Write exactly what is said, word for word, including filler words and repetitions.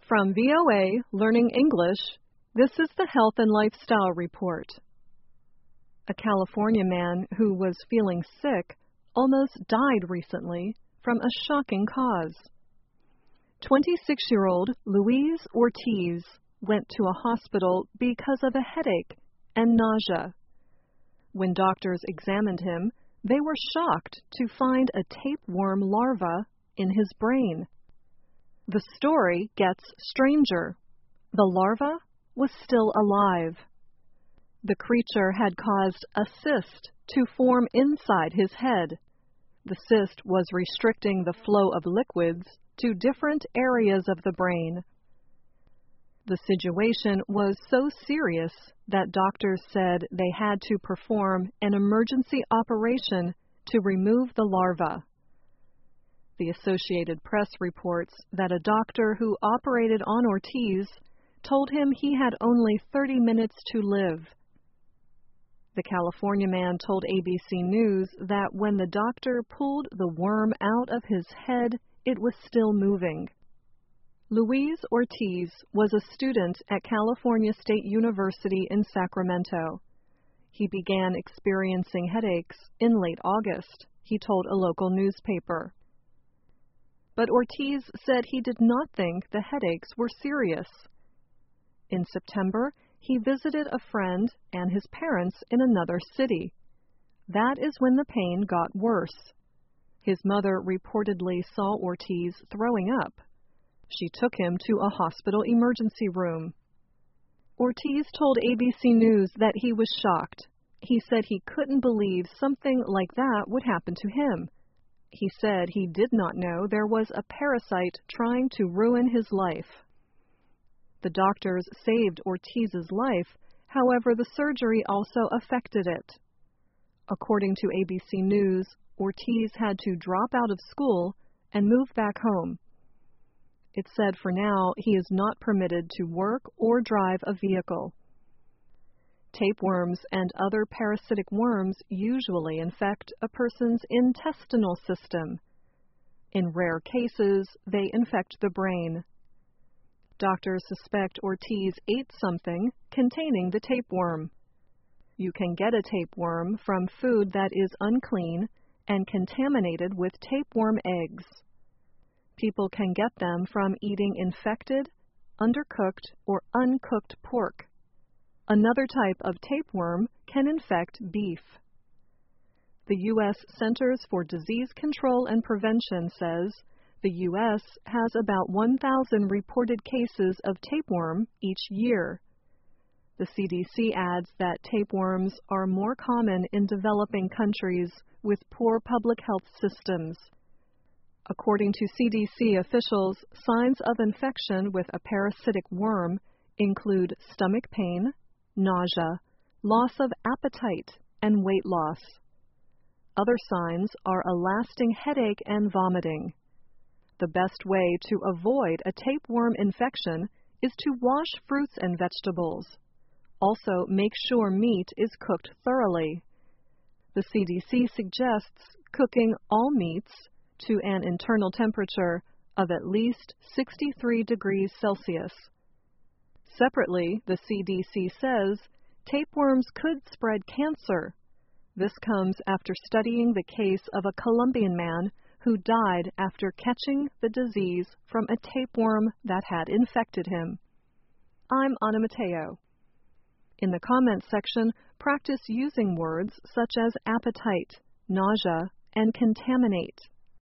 From V O A Learning English, this is the Health and Lifestyle Report. A California man who was feeling sick almost died recently from a shocking cause. twenty-six-year-old Luis Ortiz went to a hospital because of a headache and nausea. When doctors examined him, they were shocked to find a tapeworm larva in his brain. The story gets stranger. The larva was still alive. The creature had caused a cyst to form inside his head. The cyst was restricting the flow of liquids to different areas of the brain. The situation was so serious that doctors said they had to perform an emergency operation to remove the larva. The Associated Press reports that a doctor who operated on Ortiz told him he had only thirty minutes to live. The California man told A B C News that when the doctor pulled the worm out of his head, it was still moving. Luis Ortiz was a student at California State University in Sacramento. He began experiencing headaches in late August, he told a local newspaper. But Ortiz said he did not think the headaches were serious. In September, he visited a friend and his parents in another city. That is when the pain got worse. His mother reportedly saw Ortiz throwing up. She took him to a hospital emergency room. Ortiz told A B C News that he was shocked. He said he couldn't believe something like that would happen to him. He said he did not know there was a parasite trying to ruin his life. The doctors saved Ortiz's life, however, the surgery also affected it. According to A B C News, Ortiz had to drop out of school and move back home. It said for now he is not permitted to work or drive a vehicle. Tapeworms and other parasitic worms usually infect a person's intestinal system. In rare cases, they infect the brain. Doctors suspect Ortiz ate something containing the tapeworm. You can get a tapeworm from food that is unclean and contaminated with tapeworm eggs. People can get them from eating infected, undercooked, or uncooked pork. Another type of tapeworm can infect beef. The U S Centers for Disease Control and Prevention says the U S has about one thousand reported cases of tapeworm each year. The C D C adds that tapeworms are more common in developing countries with poor public health systems. According to C D C officials, signs of infection with a parasitic worm include stomach pain, nausea, loss of appetite, and weight loss. Other signs are a lasting headache and vomiting. The best way to avoid a tapeworm infection is to wash fruits and vegetables. Also, make sure meat is cooked thoroughly. The C D C suggests cooking all meats to an internal temperature of at least sixty-three degrees Celsius. Separately, the C D C says tapeworms could spread cancer. This comes after studying the case of a Colombian man who died after catching the disease from a tapeworm that had infected him. I'm Ana Mateo. In the comments section, practice using words such as appetite, nausea, and contaminate.